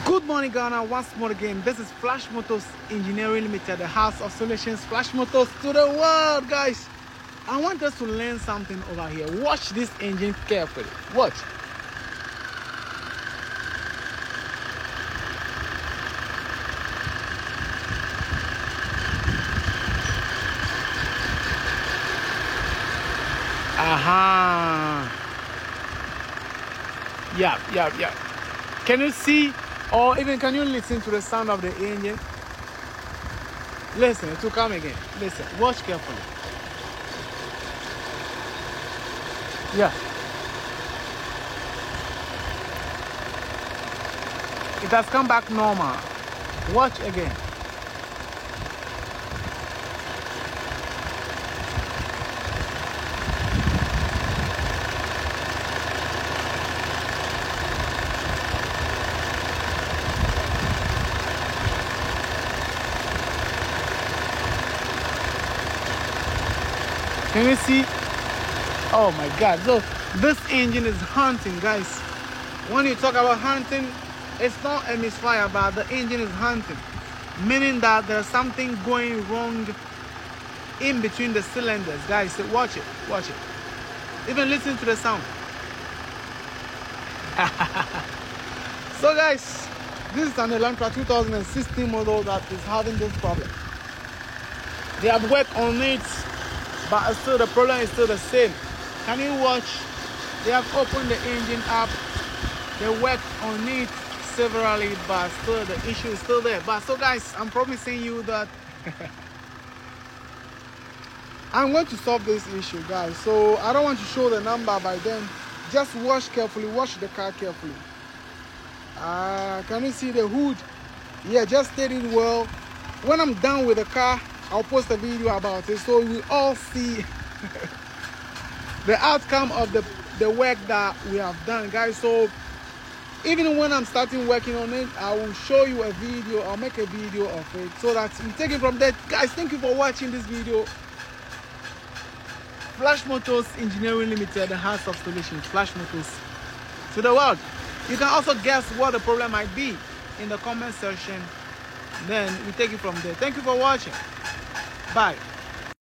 Good morning, Ghana. Once more again, this is Flash Motors Engineering Limited, the house of solutions. Flash Motors to the world, guys. I want us to learn something over here. Watch this engine carefully. Watch. Aha. Yeah. Can you see, or even can you listen to the sound of the engine? Listen, it will come again. Listen, watch carefully. Yeah. It has come back normal. Watch again. Can you see? Oh my God. So this engine is hunting, guys. When you talk about hunting, it's not a misfire, but the engine is hunting, meaning that there's something going wrong in between the cylinders, guys. So watch it. Even listen to the sound. So guys, this is an Elantra 2016 model that is having this problem. They have worked on it, but still the problem is still the same. Can you watch? They have opened the engine up. They worked on it severally, but still the issue is still there. But so guys, I'm promising you that I'm going to solve this issue, guys. So I don't want to show the number by then. Just watch carefully, watch the car carefully. Can you see the hood? Yeah, just steady it well. When I'm done with the car, I'll post a video about it so we all see the outcome of the work that we have done, guys. So even when I'm starting working on it, I will show you a video. I'll make a video of it so that we take it from there. Guys, thank you for watching this video. Flash Motors Engineering Limited, the house of solutions. Flash Motors to the world. You can also guess what the problem might be in the comment section. Then we take it from there. Thank you for watching. Bye.